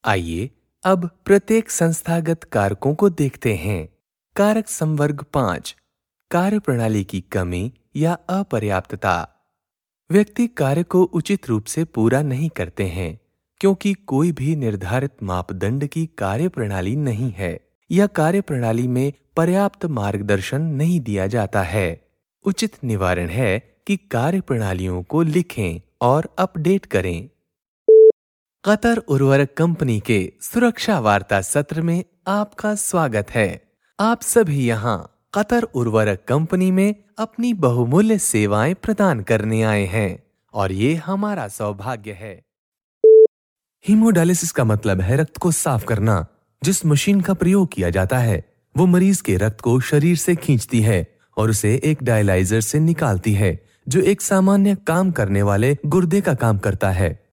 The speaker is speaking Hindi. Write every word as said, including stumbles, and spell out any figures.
आइए अब प्रत्येक संस्थागत कारकों को देखते हैं। कारक संवर्ग पाँच, कार्यप्रणाली की कमी या अपर्याप्तता। व्यक्ति कार्य को उचित रूप से पूरा नहीं करते हैं क्योंकि कोई भी निर्धारित मापदंड की कार्यप्रणाली नहीं है या कार्यप्रणाली में पर्याप्त मार्गदर्शन नहीं दिया जाता है। उचित निवारण है कि कार्यप्रणालियों को लिखें और अपडेट करें। कतर उर्वरक कंपनी के सुरक्षा वार्ता सत्र में आपका स्वागत है। आप सभी यहाँ कतर उर्वरक कंपनी में अपनी बहुमूल्य सेवाएं प्रदान करने आए हैं और ये हमारा सौभाग्य है। हीमोडायलिसिस का मतलब है रक्त को साफ करना। जिस मशीन का प्रयोग किया जाता है वो मरीज के रक्त को शरीर से खींचती है और उसे एक डायलाइजर से निकालती है जो एक सामान्य काम करने वाले गुर्दे का काम करता है।